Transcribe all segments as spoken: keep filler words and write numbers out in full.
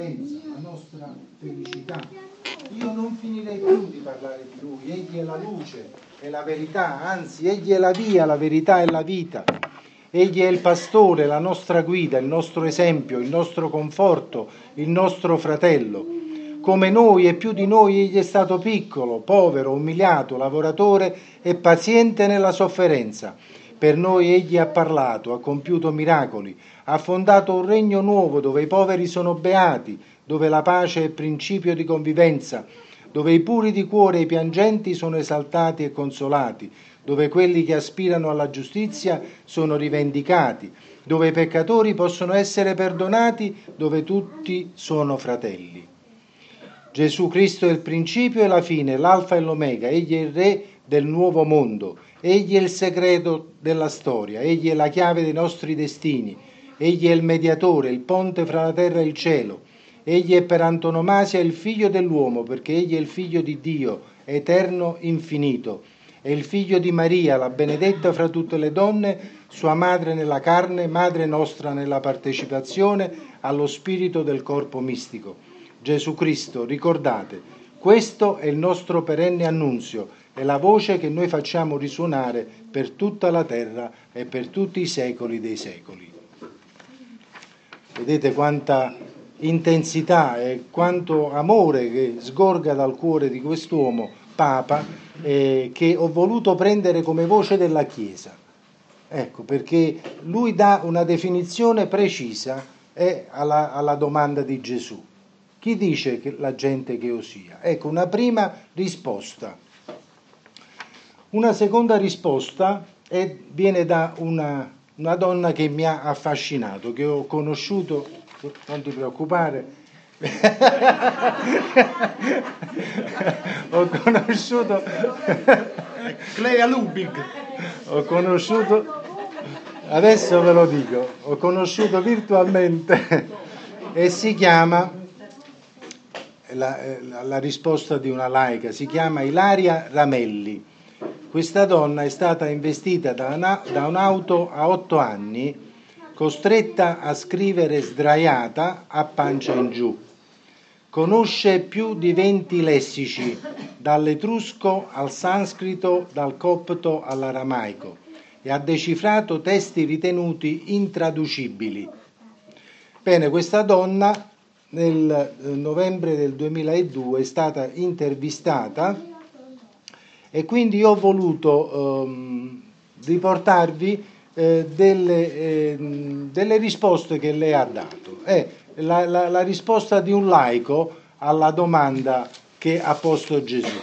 la nostra felicità. Io non finirei più di parlare di Lui, Egli è la luce, è la verità, anzi Egli è la via, la verità e la vita. Egli è il pastore, la nostra guida, il nostro esempio, il nostro conforto, il nostro fratello. Come noi e più di noi Egli è stato piccolo, povero, umiliato, lavoratore e paziente nella sofferenza. Per noi Egli ha parlato, ha compiuto miracoli, ha fondato un regno nuovo dove i poveri sono beati, dove la pace è principio di convivenza, dove i puri di cuore e i piangenti sono esaltati e consolati, dove quelli che aspirano alla giustizia sono rivendicati, dove i peccatori possono essere perdonati, dove tutti sono fratelli. Gesù Cristo è il principio e la fine, l'alfa e l'omega, Egli è il Re del nuovo mondo, Egli è il segreto della storia, Egli è la chiave dei nostri destini, Egli è il mediatore, il ponte fra la terra e il cielo, Egli è per antonomasia il figlio dell'uomo, perché Egli è il figlio di Dio, eterno, infinito, è il figlio di Maria, la benedetta fra tutte le donne, sua madre nella carne, madre nostra nella partecipazione allo spirito del corpo mistico. Gesù Cristo, ricordate, questo è il nostro perenne annunzio, è la voce che noi facciamo risuonare per tutta la terra e per tutti i secoli dei secoli. Vedete quanta intensità e quanto amore che sgorga dal cuore di quest'uomo, Papa, eh, che ho voluto prendere come voce della Chiesa. Ecco, perché lui dà una definizione precisa eh, alla, alla domanda di Gesù. Chi dice che la gente che io sia? Ecco, una prima risposta. Una seconda risposta è, viene da una, una donna che mi ha affascinato, che ho conosciuto, non ti preoccupare, ho conosciuto Clea Lubig, ho conosciuto, adesso ve lo dico, ho conosciuto virtualmente e si chiama, la, la risposta di una laica, si chiama Ilaria Ramelli. Questa donna è stata investita da, una, da un'auto a otto anni, costretta a scrivere sdraiata a pancia in giù. Conosce più di venti lessici, dall'etrusco al sanscrito, dal copto all'aramaico, e ha decifrato testi ritenuti intraducibili. Bene, questa donna nel novembre del duemiladue è stata intervistata e quindi io ho voluto ehm, riportarvi eh, delle, eh, delle risposte che lei ha dato. È la, la, la risposta di un laico alla domanda che ha posto Gesù.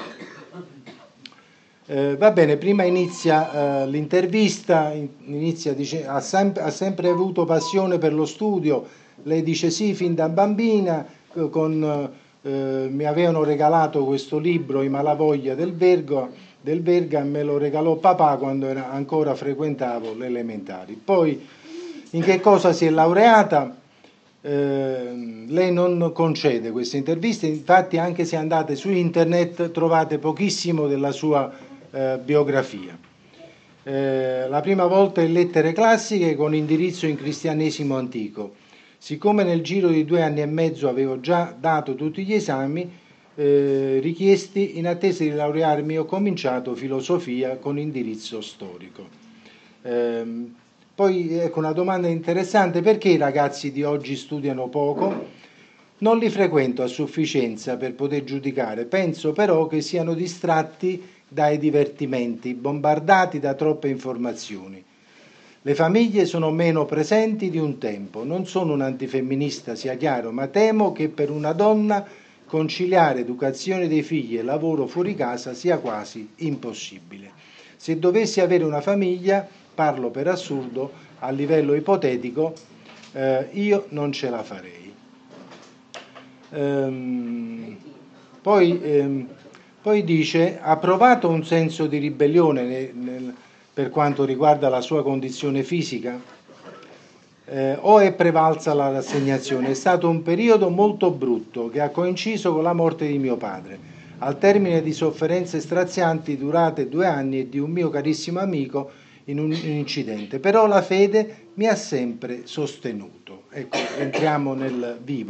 Eh, va bene, prima inizia eh, l'intervista, inizia, dice, ha, sempre, ha sempre avuto passione per lo studio. Lei dice sì, fin da bambina, con, eh, mi avevano regalato questo libro, I Malavoglia del Verga, del Verga, me lo regalò papà quando era, ancora frequentavo le elementari. Poi in che cosa si è laureata? Eh, lei non concede queste interviste, infatti anche se andate su internet trovate pochissimo della sua eh, biografia. Eh, la prima volta in lettere classiche con indirizzo in cristianesimo antico. Siccome nel giro di due anni e mezzo avevo già dato tutti gli esami eh, richiesti, in attesa di laurearmi ho cominciato filosofia con indirizzo storico. Eh, poi ecco una domanda interessante: perché i ragazzi di oggi studiano poco? Non li frequento a sufficienza per poter giudicare, penso però che siano distratti dai divertimenti, bombardati da troppe informazioni. Le famiglie sono meno presenti di un tempo. Non sono un antifemminista, sia chiaro, ma temo che per una donna conciliare educazione dei figli e lavoro fuori casa sia quasi impossibile. Se dovessi avere una famiglia, parlo per assurdo, a livello ipotetico, eh, io non ce la farei. Ehm, poi, ehm, poi dice, ha provato un senso di ribellione nel, nel per quanto riguarda la sua condizione fisica, eh, o è prevalsa la rassegnazione? È stato un periodo molto brutto che ha coinciso con la morte di mio padre, al termine di sofferenze strazianti durate due anni e di un mio carissimo amico in un incidente, però la fede mi ha sempre sostenuto. Ecco, entriamo nel vivo.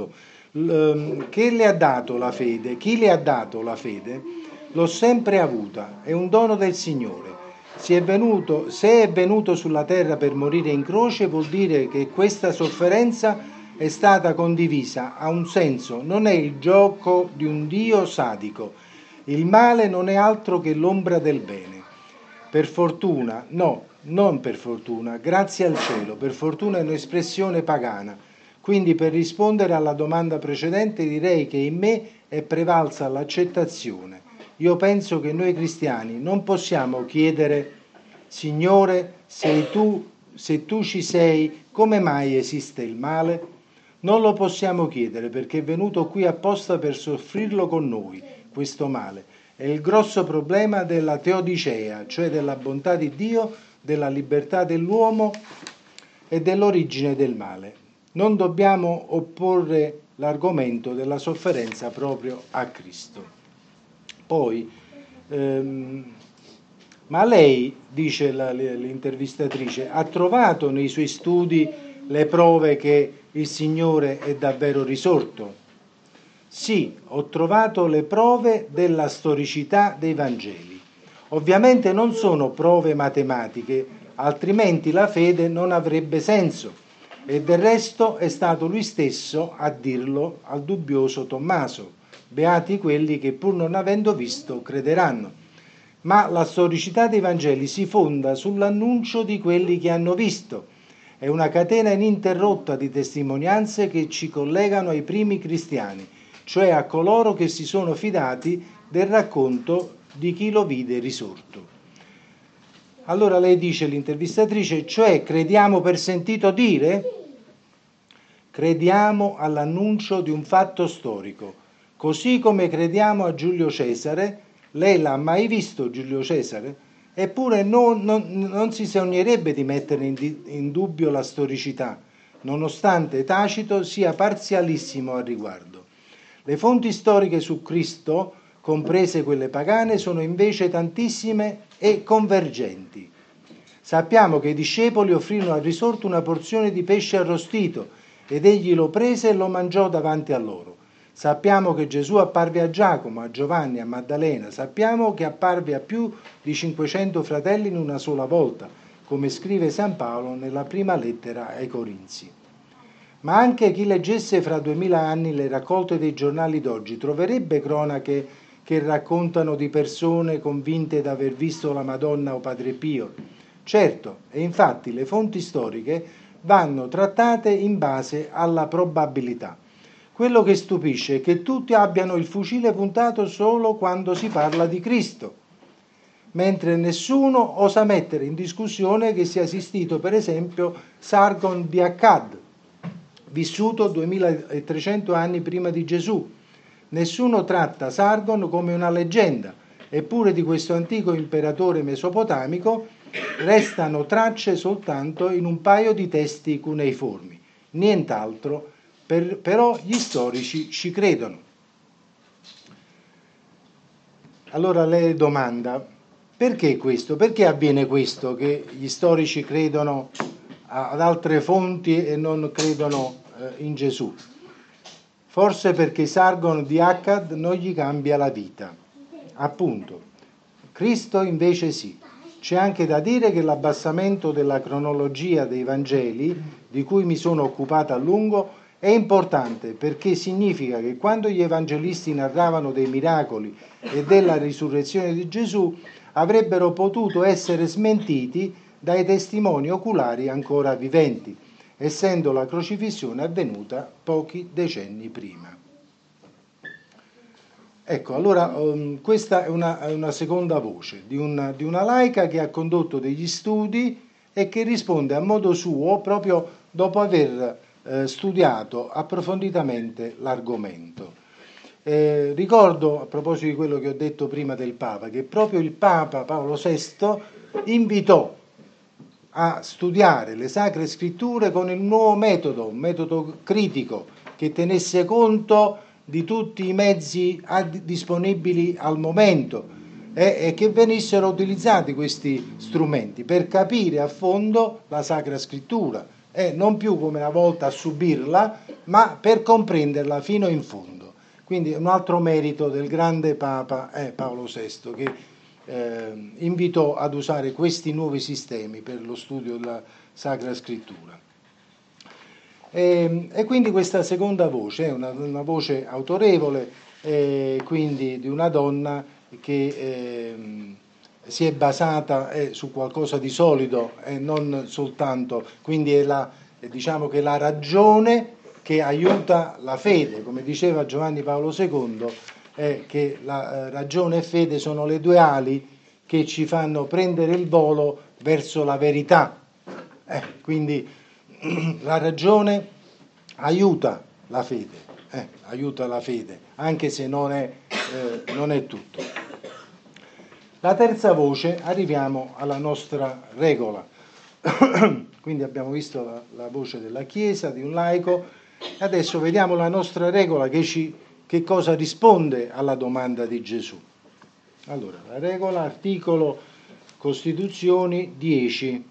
Che le ha dato la fede? Chi le ha dato la fede? L'ho sempre avuta, è un dono del Signore. Si è venuto, se è venuto sulla terra per morire in croce, vuol dire che questa sofferenza è stata condivisa, ha un senso, non è il gioco di un Dio sadico. Il male non è altro che l'ombra del bene. Per fortuna, no, non per fortuna, grazie al cielo, per fortuna è un'espressione pagana. Quindi per rispondere alla domanda precedente direi che in me è prevalsa l'accettazione. Io penso che noi cristiani non possiamo chiedere, Signore, sei tu, se tu ci sei, come mai esiste il male? Non lo possiamo chiedere perché è venuto qui apposta per soffrirlo con noi, questo male. È il grosso problema della teodicea, cioè della bontà di Dio, della libertà dell'uomo e dell'origine del male. Non dobbiamo opporre l'argomento della sofferenza proprio a Cristo. Poi, ehm, ma lei, dice la, l'intervistatrice, ha trovato nei suoi studi le prove che il Signore è davvero risorto? Sì, ho trovato le prove della storicità dei Vangeli. Ovviamente non sono prove matematiche, altrimenti la fede non avrebbe senso. E del resto è stato lui stesso a dirlo al dubbioso Tommaso. Beati quelli che pur non avendo visto crederanno. Ma la storicità dei Vangeli si fonda sull'annuncio di quelli che hanno visto. È una catena ininterrotta di testimonianze che ci collegano ai primi cristiani, cioè a coloro che si sono fidati del racconto di chi lo vide risorto. Allora lei dice, l'intervistatrice, cioè crediamo per sentito dire? Crediamo all'annuncio di un fatto storico, così come crediamo a Giulio Cesare. Lei l'ha mai visto Giulio Cesare? Eppure non, non, non si sognerebbe di mettere in, di, in dubbio la storicità, nonostante Tacito sia parzialissimo al riguardo. Le fonti storiche su Cristo, comprese quelle pagane, sono invece tantissime e convergenti. Sappiamo che i discepoli offrirono al risorto una porzione di pesce arrostito ed egli lo prese e lo mangiò davanti a loro. Sappiamo che Gesù apparve a Giacomo, a Giovanni, a Maddalena. Sappiamo che apparve a più di cinquecento fratelli in una sola volta, come scrive San Paolo nella prima lettera ai Corinzi. Ma anche chi leggesse fra duemila anni le raccolte dei giornali d'oggi troverebbe cronache che raccontano di persone convinte d'aver visto la Madonna o Padre Pio. Certo, e infatti le fonti storiche vanno trattate in base alla probabilità. Quello che stupisce è che tutti abbiano il fucile puntato solo quando si parla di Cristo, mentre nessuno osa mettere in discussione che sia esistito per esempio Sargon di Akkad, vissuto duemilatrecento anni prima di Gesù. Nessuno tratta Sargon come una leggenda, eppure di questo antico imperatore mesopotamico restano tracce soltanto in un paio di testi cuneiformi, nient'altro. Per, però gli storici ci credono. Allora lei domanda, perché questo? Perché avviene questo, che gli storici credono ad altre fonti e non credono eh, in Gesù? Forse perché Sargon di Akkad non gli cambia la vita, appunto. Cristo invece sì. C'è anche da dire che l'abbassamento della cronologia dei Vangeli, di cui mi sono occupata a lungo, è importante perché significa che quando gli evangelisti narravano dei miracoli e della risurrezione di Gesù avrebbero potuto essere smentiti dai testimoni oculari ancora viventi, essendo la crocifissione avvenuta pochi decenni prima. Ecco, allora um, questa è una, è una seconda voce di una, di una laica che ha condotto degli studi e che risponde a modo suo proprio dopo aver eh, studiato approfonditamente l'argomento. Eh, ricordo, a proposito di quello che ho detto prima del Papa, che proprio il Papa Paolo sesto invitò a studiare le Sacre Scritture con il nuovo metodo, un metodo critico che tenesse conto di tutti i mezzi disponibili al momento e, e che venissero utilizzati questi strumenti per capire a fondo la Sacra Scrittura eh, non più come una volta a subirla, ma per comprenderla fino in fondo. Quindi un altro merito del grande Papa è Paolo sesto, che eh, invitò ad usare questi nuovi sistemi per lo studio della Sacra Scrittura. E, e quindi questa seconda voce è una, una voce autorevole, eh, quindi di una donna che eh, si è basata eh, su qualcosa di solido e non soltanto, quindi è la, diciamo che la ragione che aiuta la fede, come diceva Giovanni Paolo secondo, è che la eh, ragione e fede sono le due ali che ci fanno prendere il volo verso la verità. Eh, quindi la ragione aiuta la fede, eh, aiuta la fede, anche se non è, eh, non è tutto. La terza voce, arriviamo alla nostra regola. Quindi abbiamo visto la, la voce della Chiesa, di un laico, adesso vediamo la nostra regola che, ci, che cosa risponde alla domanda di Gesù. Allora, la regola, articolo Costituzioni dieci.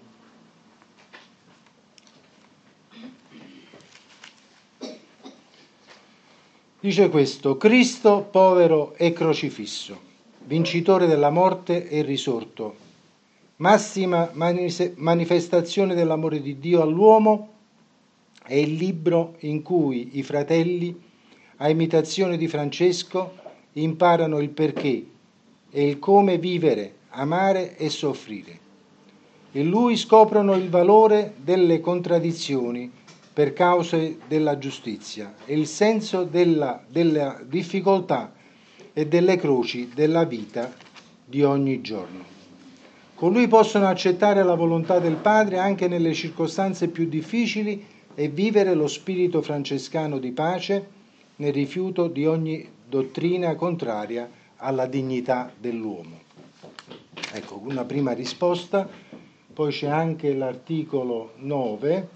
Dice questo: Cristo povero e crocifisso, vincitore della morte e risorto, massima manifestazione dell'amore di Dio all'uomo, è il libro in cui i fratelli, a imitazione di Francesco, imparano il perché e il come vivere, amare e soffrire. In lui scoprono il valore delle contraddizioni per cause della giustizia e il senso della, della difficoltà e delle croci della vita di ogni giorno. Con lui possono accettare la volontà del Padre anche nelle circostanze più difficili e vivere lo spirito francescano di pace nel rifiuto di ogni dottrina contraria alla dignità dell'uomo. Ecco, una prima risposta. Poi c'è anche l'articolo nove.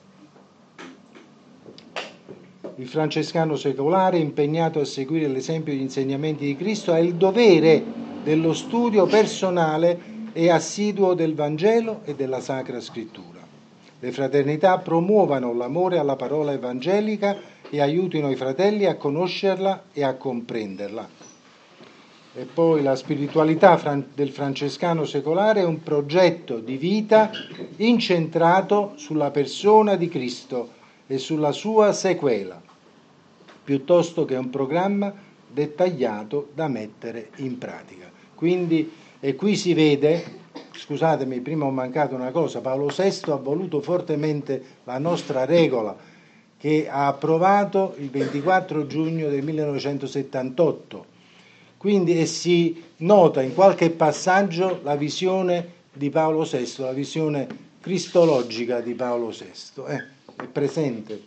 Il francescano secolare, impegnato a seguire l'esempio e gli insegnamenti di Cristo, ha il dovere dello studio personale e assiduo del Vangelo e della Sacra Scrittura. Le fraternità promuovano l'amore alla parola evangelica e aiutino i fratelli a conoscerla e a comprenderla. E poi la spiritualità del francescano secolare è un progetto di vita incentrato sulla persona di Cristo e sulla sua sequela, piuttosto che un programma dettagliato da mettere in pratica. Quindi, e qui si vede, scusatemi, prima ho mancato una cosa, Paolo sesto ha voluto fortemente la nostra regola che ha approvato il ventiquattro giugno del millenovecentosettantotto. Quindi e si nota in qualche passaggio la visione di Paolo sesto, la visione cristologica di Paolo sesto. Eh, è presente.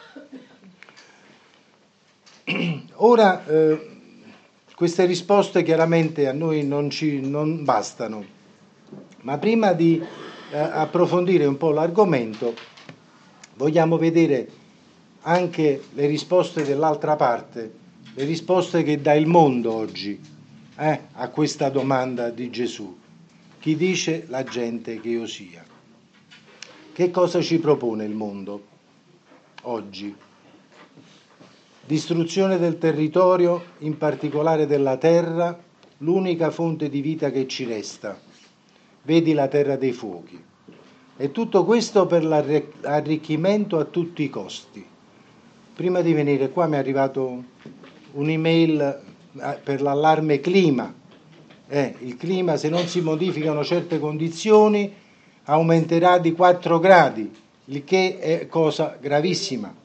Ora, eh, queste risposte chiaramente a noi non, ci, non bastano, ma prima di eh, approfondire un po' l'argomento, vogliamo vedere anche le risposte dell'altra parte, le risposte che dà il mondo oggi eh, a questa domanda di Gesù. Chi dice la gente che io sia? Che cosa ci propone il mondo oggi? Distruzione del territorio, in particolare della terra, l'unica fonte di vita che ci resta. Vedi la terra dei fuochi. E tutto questo per l'arricchimento a tutti i costi. Prima di venire qua mi è arrivato un'email per l'allarme clima. Eh, il clima, se non si modificano certe condizioni, aumenterà di quattro gradi, il che è cosa gravissima.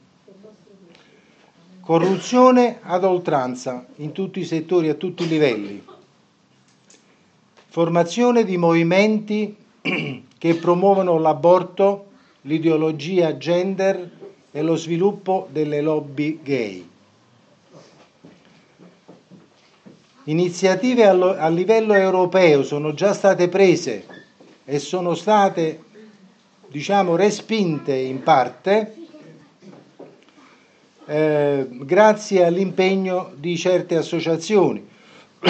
Corruzione ad oltranza in tutti i settori, a tutti i livelli. Formazione di movimenti che promuovono l'aborto, l'ideologia gender e lo sviluppo delle lobby gay. Iniziative a livello europeo sono già state prese e sono state, diciamo, respinte in parte eh, grazie all'impegno di certe associazioni.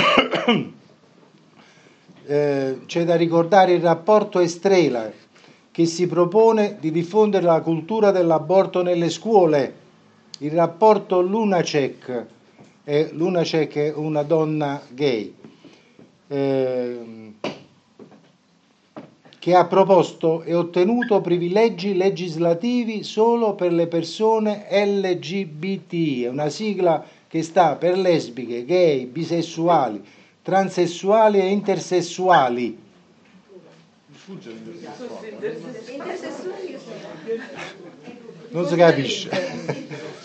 eh, c'è da ricordare il rapporto Estrela che si propone di diffondere la cultura dell'aborto nelle scuole. Il rapporto Lunacek, eh, Lunacek è una donna gay, eh, che ha proposto e ottenuto privilegi legislativi solo per le persone L G B T, è una sigla che sta per lesbiche, gay, bisessuali, transessuali e intersessuali. Non si capisce.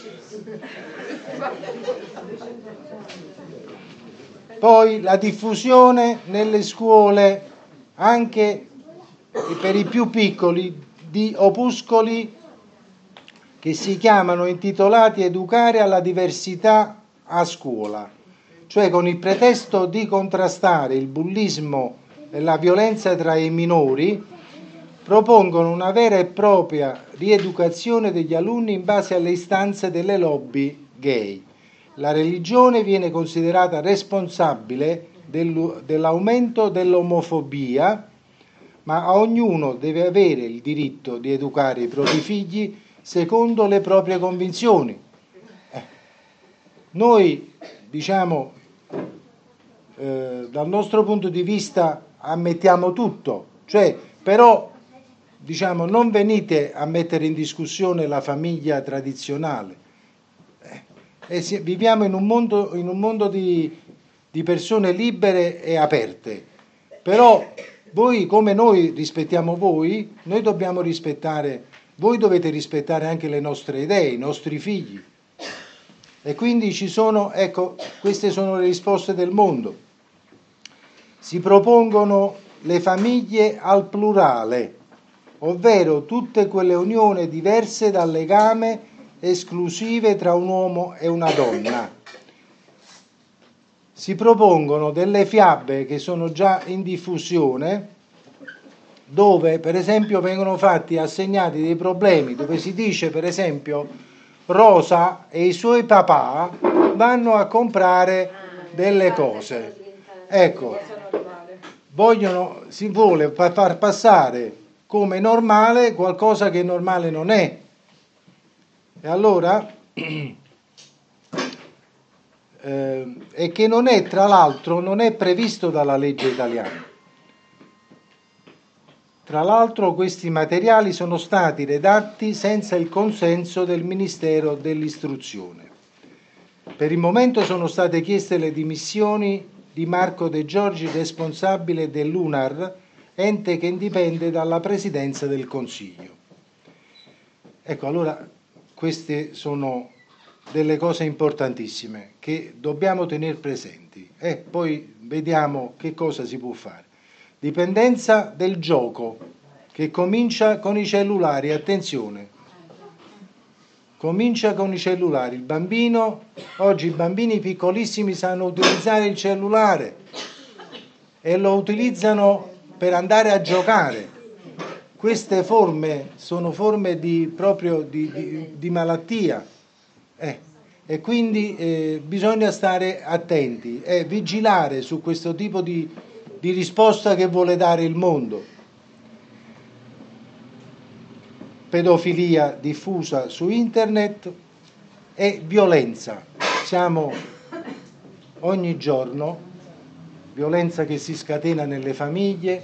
Poi la diffusione nelle scuole anche per i più piccoli di opuscoli che si chiamano intitolati Educare alla diversità a scuola, cioè con il pretesto di contrastare il bullismo e la violenza tra i minori, propongono una vera e propria rieducazione degli alunni in base alle istanze delle lobby gay. La religione viene considerata responsabile dell'aumento dell'omofobia, ma ognuno deve avere il diritto di educare i propri figli secondo le proprie convinzioni. Eh. Noi, diciamo, eh, dal nostro punto di vista ammettiamo tutto, cioè, però, diciamo, non venite a mettere in discussione la famiglia tradizionale. Eh. E si, viviamo in un mondo, in un mondo di, di persone libere e aperte, però voi, come noi rispettiamo voi, noi dobbiamo rispettare, voi dovete rispettare anche le nostre idee, i nostri figli. E quindi ci sono, ecco, queste sono le risposte del mondo. Si propongono le famiglie al plurale, ovvero tutte quelle unioni diverse dal legame esclusive tra un uomo e una donna. Si propongono delle fiabe che sono già in diffusione, dove per esempio vengono fatti assegnati dei problemi, dove si dice per esempio Rosa e i suoi papà vanno a comprare delle cose. Ecco, vogliono, si vuole far passare come normale qualcosa che normale non è. E allora eh, e che non è, tra l'altro, non è previsto dalla legge italiana. Tra l'altro questi materiali sono stati redatti senza il consenso del Ministero dell'Istruzione. Per il momento sono state chieste le dimissioni di Marco De Giorgi, responsabile dell'U N A R, ente che dipende dalla Presidenza del Consiglio. Ecco, allora queste sono delle cose importantissime che dobbiamo tenere presenti e poi vediamo che cosa si può fare. Dipendenza del gioco che comincia con i cellulari, attenzione, comincia con i cellulari. Il bambino, oggi i bambini piccolissimi sanno utilizzare il cellulare e lo utilizzano per andare a giocare. Queste forme sono forme di, proprio di, di, di malattia. Eh, e quindi eh, bisogna stare attenti e vigilare su questo tipo di, di risposta che vuole dare il mondo. Pedofilia diffusa su internet e violenza. Siamo ogni giorno, violenza che si scatena nelle famiglie,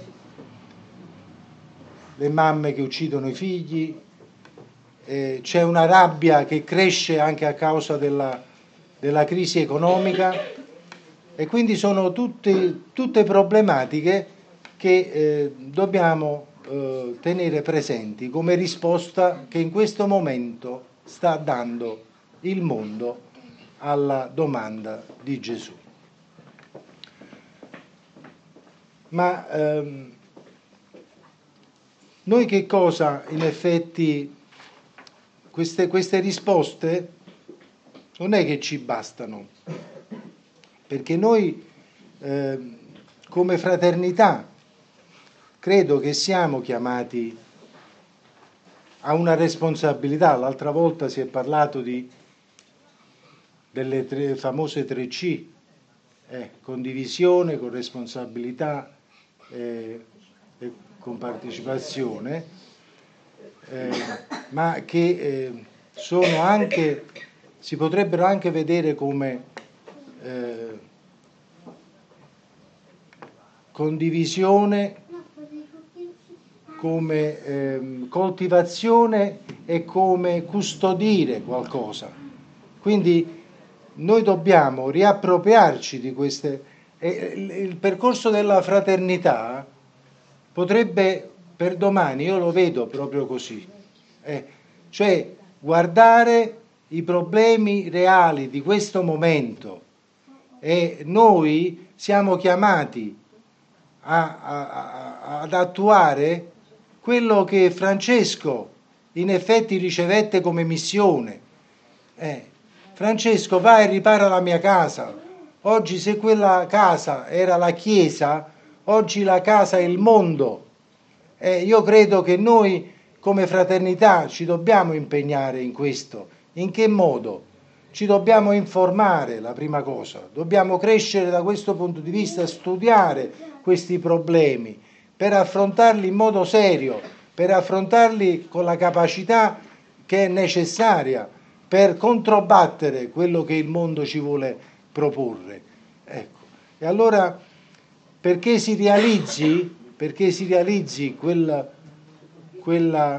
le mamme che uccidono i figli, Eh, c'è una rabbia che cresce anche a causa della, della crisi economica e quindi sono tutte, tutte problematiche che eh, dobbiamo eh, tenere presenti come risposta che in questo momento sta dando il mondo alla domanda di Gesù. Ma ehm, noi che cosa in effetti Queste, queste risposte non è che ci bastano, perché noi eh, come fraternità credo che siamo chiamati a una responsabilità. L'altra volta si è parlato di, delle tre, famose tre C, eh, condivisione, con responsabilità eh, e con partecipazione. eh, ma che eh, sono anche, si potrebbero anche vedere come eh, condivisione, come eh, coltivazione e come custodire qualcosa. Quindi noi dobbiamo riappropriarci di queste. Il percorso della fraternità potrebbe per domani, io lo vedo proprio così, eh, cioè guardare i problemi reali di questo momento, e noi siamo chiamati a, a, a, ad attuare quello che Francesco in effetti ricevette come missione. Eh, Francesco, va e ripara la mia casa. Oggi, se quella casa era la Chiesa, oggi la casa è il mondo. Eh, io credo che noi come fraternità ci dobbiamo impegnare in questo. In che modo? Ci dobbiamo informare, la prima cosa. Dobbiamo crescere da questo punto di vista, studiare questi problemi per affrontarli in modo serio, per affrontarli con la capacità che è necessaria per controbattere quello che il mondo ci vuole proporre. Ecco. E allora, perché si realizzi, perché si realizzi quella, quella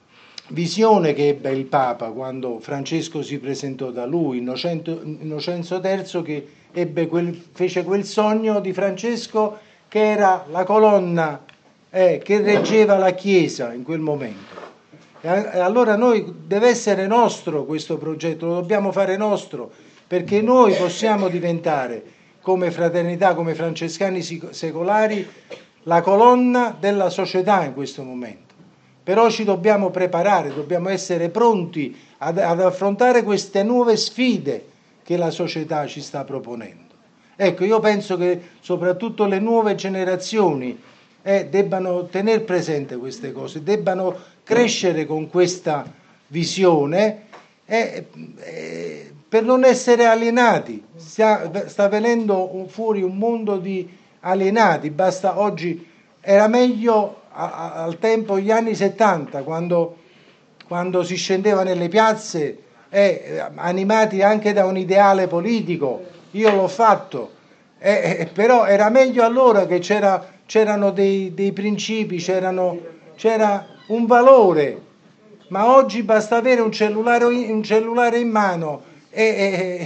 visione che ebbe il Papa quando Francesco si presentò da lui, Innocento, Innocenzo terzo, che ebbe quel, fece quel sogno di Francesco che era la colonna eh, che reggeva la Chiesa in quel momento. E allora noi deve essere nostro questo progetto, lo dobbiamo fare nostro, perché noi possiamo diventare, come fraternità, come francescani secolari, la colonna della società in questo momento. Però ci dobbiamo preparare, dobbiamo essere pronti ad, ad affrontare queste nuove sfide che la società ci sta proponendo. Ecco, io penso che soprattutto le nuove generazioni eh, debbano tenere presente queste cose, debbano crescere con questa visione eh, eh, per non essere alienati. Sta, sta venendo fuori un mondo di alienati. Basta oggi, era meglio a, a, al tempo, gli anni settanta, quando, quando si scendeva nelle piazze eh, animati anche da un ideale politico. Io l'ho fatto, eh, eh, però era meglio allora che c'era, c'erano dei, dei principi, c'erano, c'era un valore, ma oggi basta avere un cellulare, un cellulare in mano e,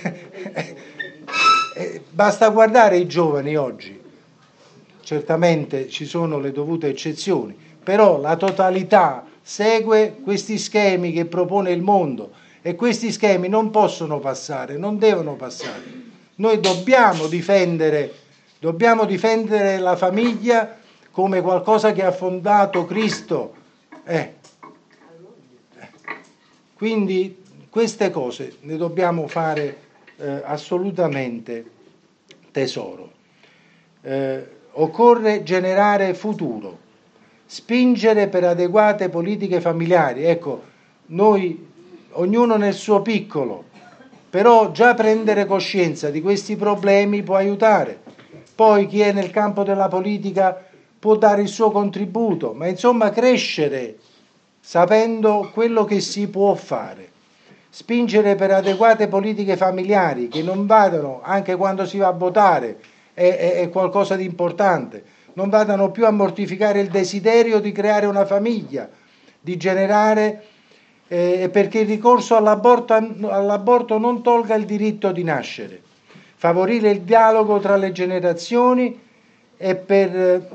e, e basta guardare i giovani oggi. Certamente ci sono le dovute eccezioni, però la totalità segue questi schemi che propone il mondo, e questi schemi non possono passare, non devono passare. Noi dobbiamo difendere, dobbiamo difendere la famiglia come qualcosa che ha fondato Cristo. Eh. Quindi queste cose ne dobbiamo fare eh, assolutamente tesoro. Eh, occorre generare futuro, spingere per adeguate politiche familiari. Ecco, noi, ognuno nel suo piccolo, però già prendere coscienza di questi problemi può aiutare. Poi chi è nel campo della politica può dare il suo contributo, ma insomma crescere sapendo quello che si può fare. Spingere per adeguate politiche familiari che non vadano, anche quando si va a votare, è, è, è qualcosa di importante, non vadano più a mortificare il desiderio di creare una famiglia, di generare, eh, perché il ricorso all'aborto, all'aborto non tolga il diritto di nascere. Favorire il dialogo tra le generazioni e per...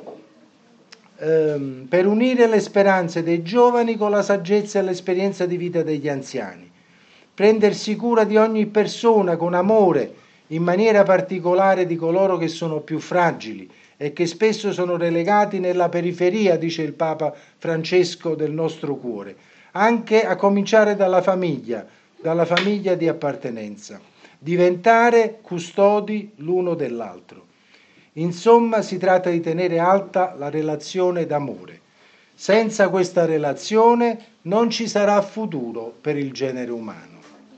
per unire le speranze dei giovani con la saggezza e l'esperienza di vita degli anziani, prendersi cura di ogni persona con amore, in maniera particolare di coloro che sono più fragili e che spesso sono relegati nella periferia, dice il Papa Francesco, del nostro cuore, anche a cominciare dalla famiglia, dalla famiglia di appartenenza, diventare custodi l'uno dell'altro. Insomma, si tratta di tenere alta la relazione d'amore. Senza questa relazione non ci sarà futuro per il genere umano.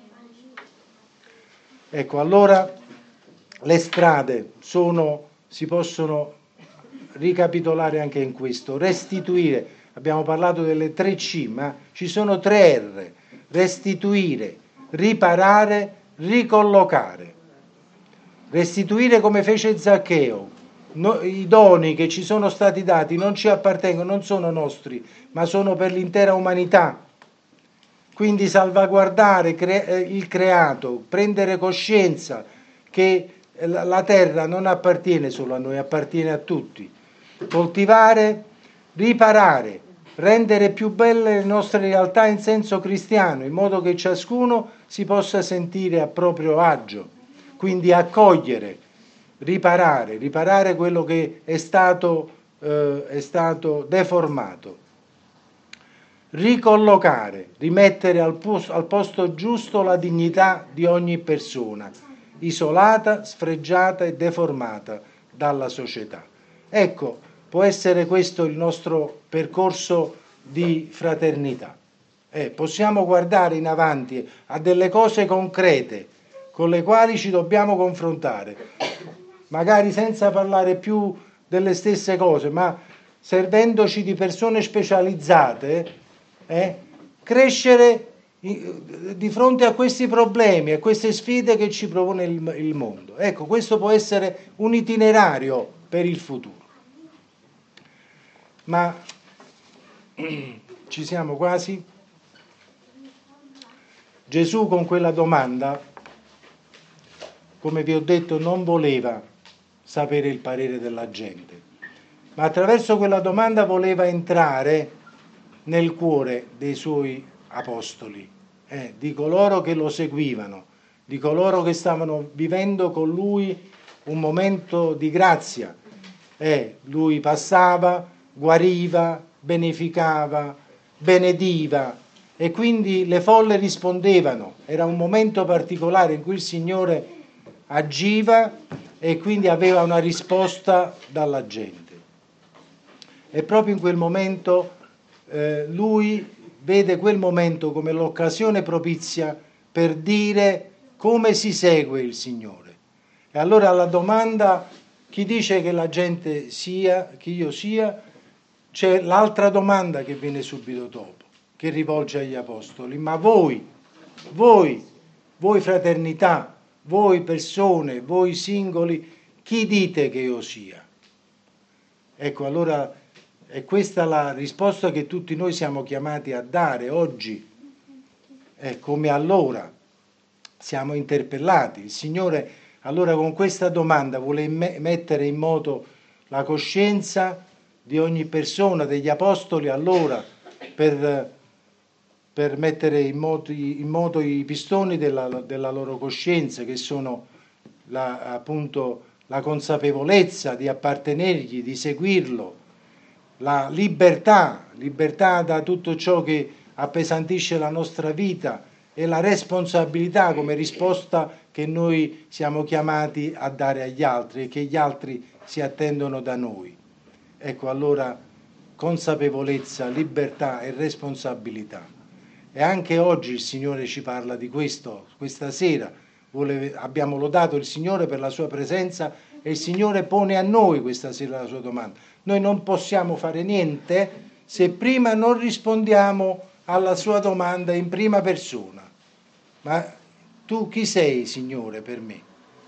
Ecco, allora le strade sono, si possono ricapitolare anche in questo, restituire, abbiamo parlato delle tre C, ma ci sono tre R: restituire, riparare, ricollocare. Restituire come fece Zaccheo. No, i doni che ci sono stati dati non ci appartengono, non sono nostri, ma sono per l'intera umanità. Quindi salvaguardare cre- il creato, prendere coscienza che la terra non appartiene solo a noi, appartiene a tutti. Coltivare, riparare, rendere più belle le nostre realtà in senso cristiano, in modo che ciascuno si possa sentire a proprio agio. Quindi accogliere, riparare, riparare quello che è stato, eh, è stato deformato. Ricollocare, rimettere al posto, al posto giusto la dignità di ogni persona, isolata, sfregiata e deformata dalla società. Ecco, può essere questo il nostro percorso di fraternità. Eh, possiamo guardare in avanti a delle cose concrete con le quali ci dobbiamo confrontare, magari senza parlare più delle stesse cose, ma servendoci di persone specializzate, eh, crescere di fronte a questi problemi, a queste sfide che ci propone il, il mondo. Ecco, questo può essere un itinerario per il futuro. Ma ci siamo quasi. Gesù con quella domanda, come vi ho detto, non voleva sapere il parere della gente, ma attraverso quella domanda voleva entrare nel cuore dei suoi apostoli, eh, di coloro che lo seguivano, di coloro che stavano vivendo con lui un momento di grazia. Eh, lui passava, guariva, beneficava, benediva, e quindi le folle rispondevano. Era un momento particolare in cui il Signore agiva e quindi aveva una risposta dalla gente. E proprio in quel momento eh, lui vede quel momento come l'occasione propizia per dire come si segue il Signore. E allora alla domanda chi dice che la gente sia, chi io sia, c'è l'altra domanda che viene subito dopo, che rivolge agli apostoli: ma voi, voi, voi fraternità, voi persone, voi singoli, chi dite che io sia? Ecco, allora è questa la risposta che tutti noi siamo chiamati a dare oggi, è come allora siamo interpellati. Il Signore allora con questa domanda vuole me- mettere in moto la coscienza di ogni persona, degli apostoli allora, per, per mettere in moto, in moto i pistoni della, della loro coscienza, che sono la, appunto la consapevolezza di appartenergli, di seguirlo, la libertà, libertà da tutto ciò che appesantisce la nostra vita, e la responsabilità come risposta che noi siamo chiamati a dare agli altri e che gli altri si attendono da noi. Ecco, allora consapevolezza, libertà e responsabilità. E anche oggi il Signore ci parla di questo, questa sera vuole, abbiamo lodato il Signore per la sua presenza e il Signore pone a noi questa sera la sua domanda. Noi non possiamo fare niente se prima non rispondiamo alla sua domanda in prima persona. Ma tu chi sei, Signore, per me?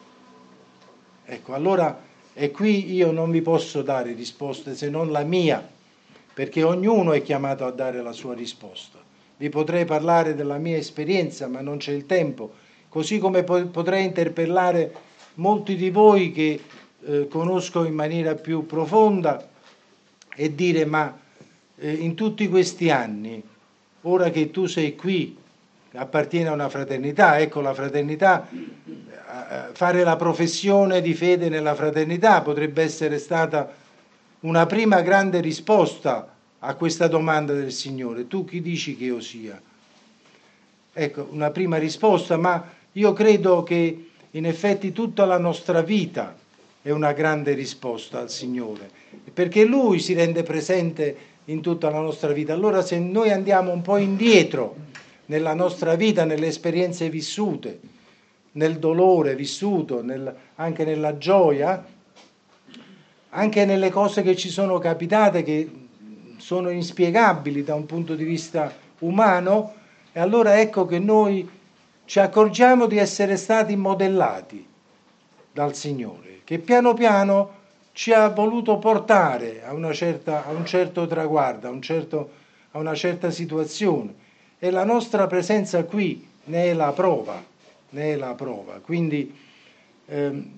Ecco, allora, e qui io non vi posso dare risposte se non la mia, perché ognuno è chiamato a dare la sua risposta. Vi potrei parlare della mia esperienza, ma non c'è il tempo, così come potrei interpellare molti di voi che eh, conosco in maniera più profonda e dire: ma eh, in tutti questi anni, ora che tu sei qui, appartiene a una fraternità, ecco la fraternità, fare la professione di fede nella fraternità potrebbe essere stata una prima grande risposta a questa domanda del Signore: tu chi dici che io sia? Ecco, una prima risposta, ma io credo che in effetti tutta la nostra vita è una grande risposta al Signore, perché Lui si rende presente in tutta la nostra vita. Allora se noi andiamo un po' indietro nella nostra vita, nelle esperienze vissute, nel dolore vissuto, nel, anche nella gioia, anche nelle cose che ci sono capitate che sono inspiegabili da un punto di vista umano, e allora ecco che noi ci accorgiamo di essere stati modellati dal Signore, che piano piano ci ha voluto portare a, una certa, a un certo traguardo, a, un certo, a una certa situazione, e la nostra presenza qui ne è la prova, ne è la prova. Quindi ehm,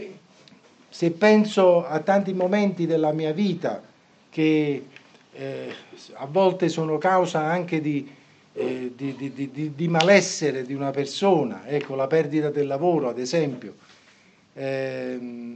se penso a tanti momenti della mia vita che eh, a volte sono causa anche di, eh, di, di, di, di malessere di una persona, ecco, la perdita del lavoro ad esempio, eh,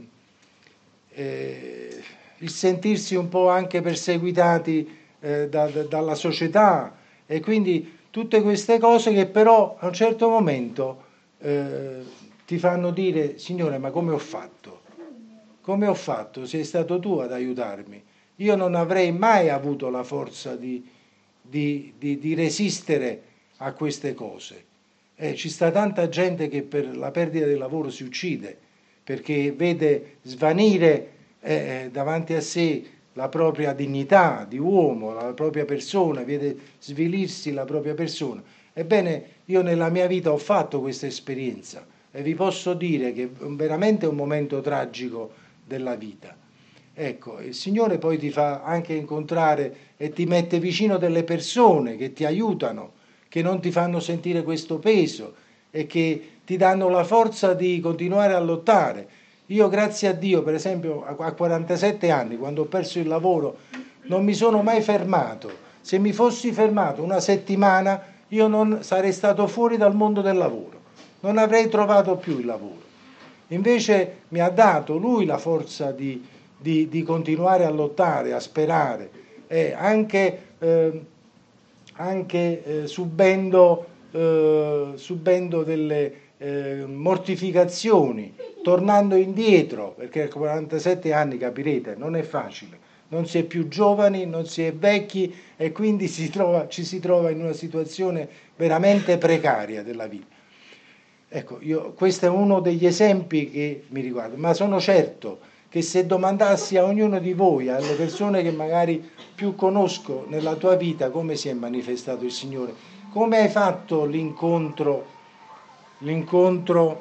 eh, il sentirsi un po' anche perseguitati eh, da, da, dalla società, e quindi tutte queste cose che però a un certo momento eh, ti fanno dire: Signore, ma come ho fatto? Come ho fatto? Sei stato tu ad aiutarmi. Io non avrei mai avuto la forza di, di, di, di resistere a queste cose. Eh, ci sta tanta gente che per la perdita del lavoro si uccide, perché vede svanire eh, davanti a sé la propria dignità di uomo, la propria persona, vede svilirsi la propria persona. Ebbene, io nella mia vita ho fatto questa esperienza e vi posso dire che è veramente un momento tragico della vita. Ecco, il Signore poi ti fa anche incontrare e ti mette vicino delle persone che ti aiutano, che non ti fanno sentire questo peso e che ti danno la forza di continuare a lottare. Io, grazie a Dio, per esempio, a quarantasette anni, quando ho perso il lavoro, non mi sono mai fermato. Se mi fossi fermato una settimana, io non sarei stato fuori dal mondo del lavoro, non avrei trovato più il lavoro. Invece mi ha dato Lui la forza di, di, di continuare a lottare, a sperare, e anche, eh, anche eh, subendo, eh, subendo delle eh, mortificazioni, tornando indietro, perché a quarantasette anni, capirete, non è facile. Non si è più giovani, non si è vecchi, e quindi si trova, ci si trova in una situazione veramente precaria della vita. Ecco, io, questo è uno degli esempi che mi riguarda, ma sono certo che se domandassi a ognuno di voi, alle persone che magari più conosco nella tua vita, come si è manifestato il Signore, come hai fatto l'incontro, l'incontro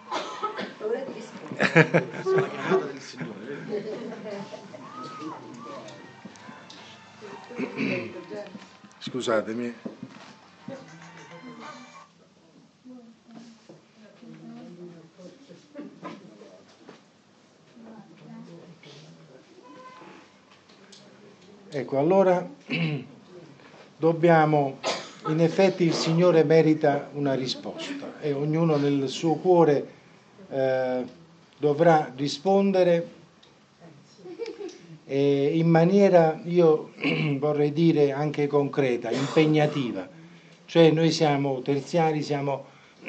La chiamata del Signore. Scusatemi. Ecco, allora dobbiamo, in effetti il Signore merita una risposta e ognuno nel suo cuore eh, dovrà rispondere e in maniera, io vorrei dire, anche concreta, impegnativa. Cioè noi siamo terziari, siamo,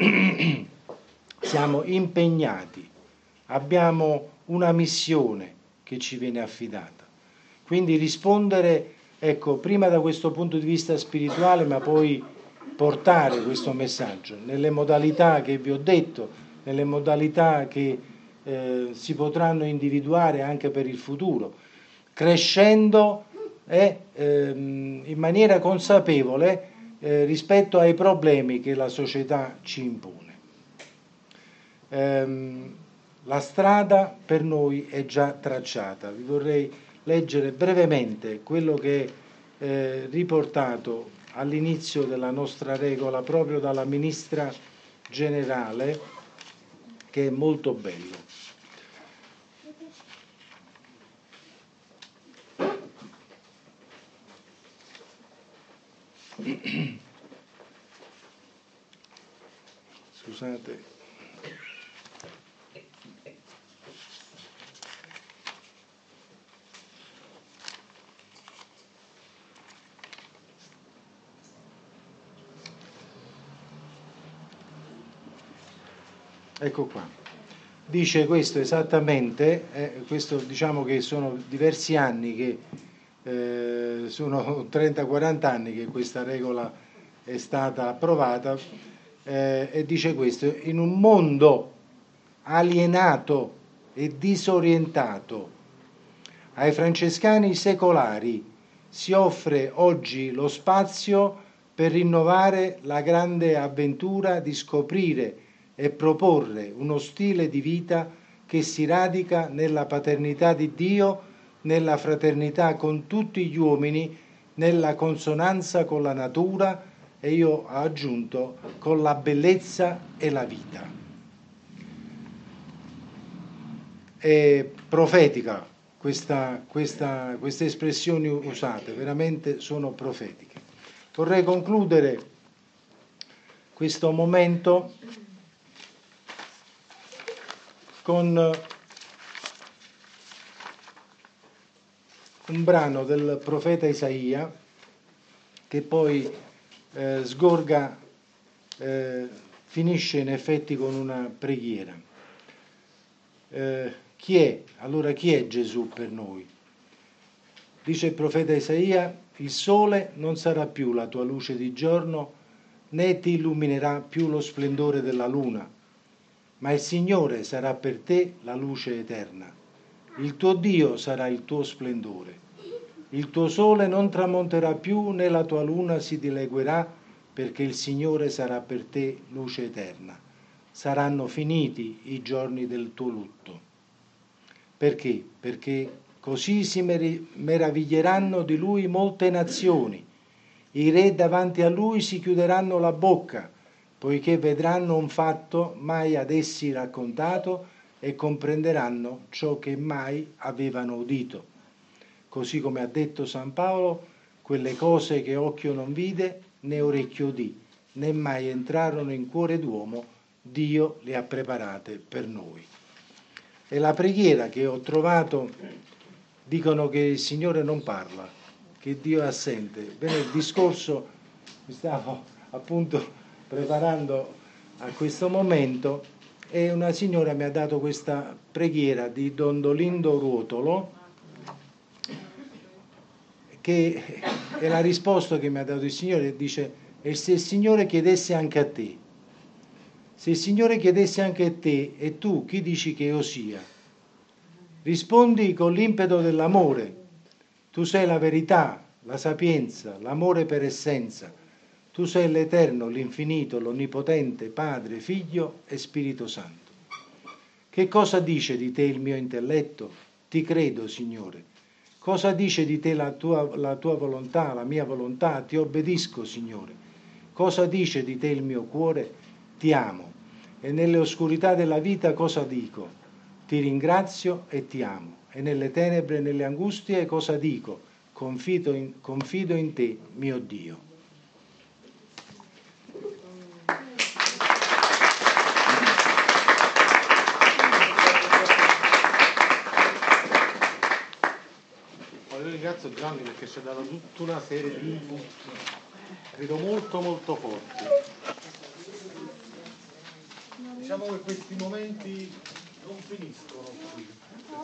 siamo impegnati, abbiamo una missione che ci viene affidata. Quindi rispondere, ecco, prima da questo punto di vista spirituale, ma poi portare questo messaggio nelle modalità che vi ho detto, nelle modalità che eh, si potranno individuare anche per il futuro, crescendo e ehm, in maniera consapevole eh, rispetto ai problemi che la società ci impone. Ehm, la strada per noi è già tracciata. Vi vorrei leggere brevemente quello che è eh, riportato all'inizio della nostra regola proprio dalla ministra generale, che è molto bello. Scusate. Ecco qua, dice questo esattamente, eh, questo diciamo che sono diversi anni, che eh, sono trenta quaranta anni che questa regola è stata approvata, eh, e dice questo: in un mondo alienato e disorientato, ai francescani secolari si offre oggi lo spazio per rinnovare la grande avventura di scoprire e proporre uno stile di vita che si radica nella paternità di Dio, nella fraternità con tutti gli uomini, nella consonanza con la natura e io ho aggiunto con la bellezza e la vita. È profetica questa, questa, queste espressioni usate, veramente sono profetiche. Vorrei concludere questo momento con un brano del profeta Isaia che poi eh, sgorga, eh, finisce in effetti con una preghiera. Eh, chi è? Allora chi è Gesù per noi? Dice il profeta Isaia: il sole non sarà più la tua luce di giorno, né ti illuminerà più lo splendore della luna, ma il Signore sarà per te la luce eterna. Il tuo Dio sarà il tuo splendore. Il tuo sole non tramonterà più, né la tua luna si dileguerà, perché il Signore sarà per te luce eterna. Saranno finiti i giorni del tuo lutto. Perché? Perché così si meraviglieranno di lui molte nazioni. I re davanti a lui si chiuderanno la bocca, poiché vedranno un fatto mai ad essi raccontato e comprenderanno ciò che mai avevano udito. Così come ha detto San Paolo, quelle cose che occhio non vide, né orecchio udì, né mai entrarono in cuore d'uomo, Dio le ha preparate per noi. E la preghiera che ho trovato, dicono che il Signore non parla, che Dio è assente. Bene, il discorso, mi stavo appunto preparando a questo momento, e una signora mi ha dato questa preghiera di Dondolindo Ruotolo, che è la risposta che mi ha dato il Signore. Dice: e se il Signore chiedesse anche a te, se il Signore chiedesse anche a te, e tu chi dici che io sia? Rispondi con l'impeto dell'amore. Tu sei la verità, la sapienza, l'amore per essenza. Tu sei l'Eterno, l'Infinito, l'Onnipotente, Padre, Figlio e Spirito Santo. Che cosa dice di te il mio intelletto? Ti credo, Signore. Cosa dice di te la tua, la tua volontà, la mia volontà? Ti obbedisco, Signore. Cosa dice di te il mio cuore? Ti amo. E nelle oscurità della vita cosa dico? Ti ringrazio e ti amo. E nelle tenebre e nelle angustie cosa dico? Confido in, confido in te, mio Dio. Io ringrazio Gianni perché ci ha dato tutta una serie di input, credo molto molto forti. Diciamo che questi momenti non finiscono qui.